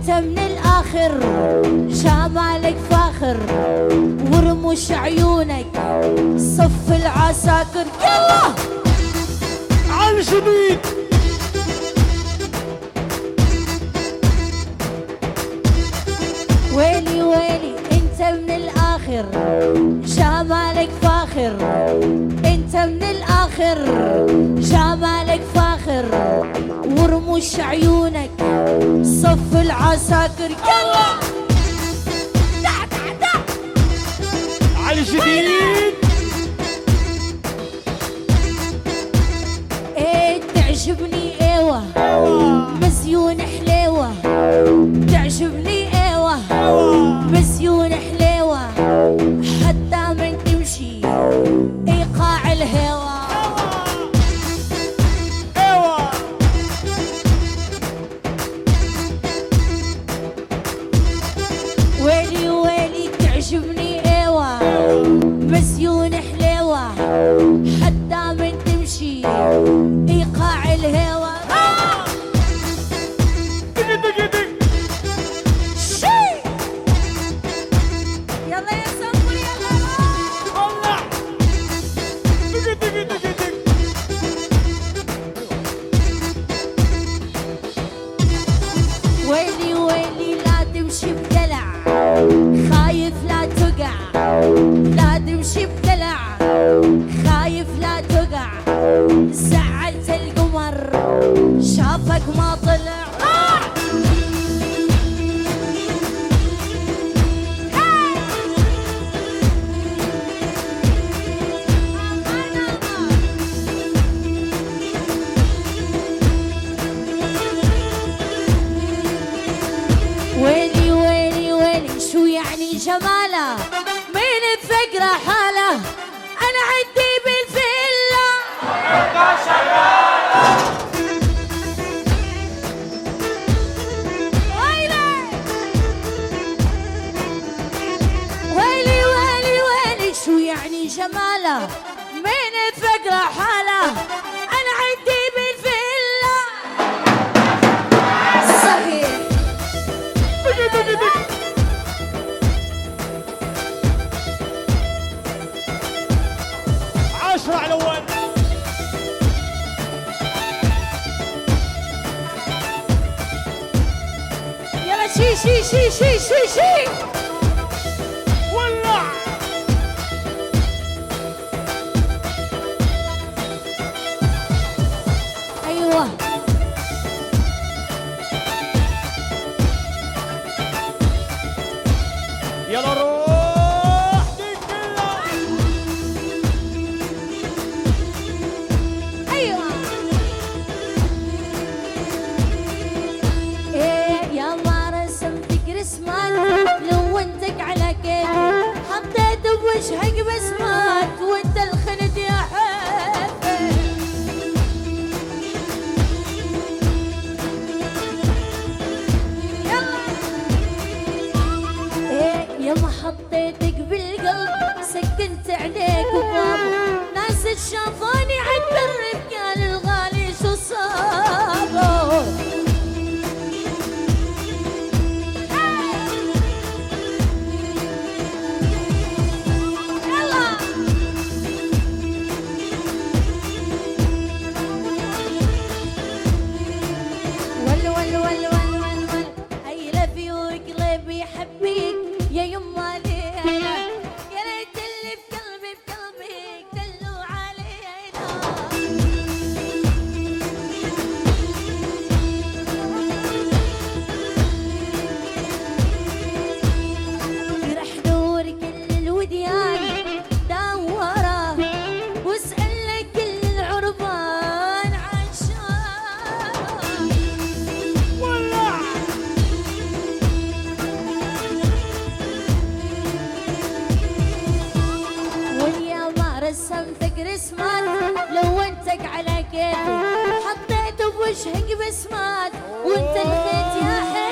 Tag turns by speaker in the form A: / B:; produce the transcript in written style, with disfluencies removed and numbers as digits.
A: انت من الاخر جمالك فاخر ورموش عيونك صف العساكر. يلا
B: عالجديد
A: ويلي ويلي انت من الاخر جمالك فاخر انت من الاخر جمالك فاخر ورموش عيونك صف العساكر. يلا دع دع دع
B: عالجديد
A: ايه تعجبني ايوه مزيون حليوه تعجبني ايوه مزيون حليوه حتى من تمشي ايقاع الهوى.
B: ايوه
A: ويلي ويلي تعجبني ايوه مزيون حليوه حتى من تمشي ايقاع الهوى.
B: دق دق دق
A: شي يلا يا سمر يلا
B: طلع دق دق دق دق
A: ويلي ويلي لا تمشي بدلع خايف لا تقع لا تمشي بدلع خايف لا تقع زعلت القمر شافك ما طلع. ويلي ويلي ويلي شو يعني جماله مين الفقرة حاله انا عندي بالفيلا ويلي ويلي ويلي شو يعني جماله مين الفقرة حاله انا عندي بالفيلا. صحيح
B: دق دق دق 10 على الاول
A: يلا شي شي شي شي شي شي
B: ولع
A: ايوه
B: يلا روح دق كلها
A: ايوه ايه يلا رسمتك رسمات لونتك على كيفي حطيت بوجهك بسمات وانت الخند يا حبيبي. يلا ايه يما حطيتك بالقلب سكنت عليك وبابا ناس شافوني عند الرجال الغالي شو صابوا. يلا ول ول ول ول ول ول I love you قلبي يحبيك يا يما لينا يا ريت اللي بقلبي بقلبك دلوا علينا. رح دور كل الوديان دوره واسأل كل العربان عشان
B: ولع
A: ويا ما رسمتك رسمات لونتك على كيفي حطيت بوجهك بسمات وانت الخيت يا حبيبي.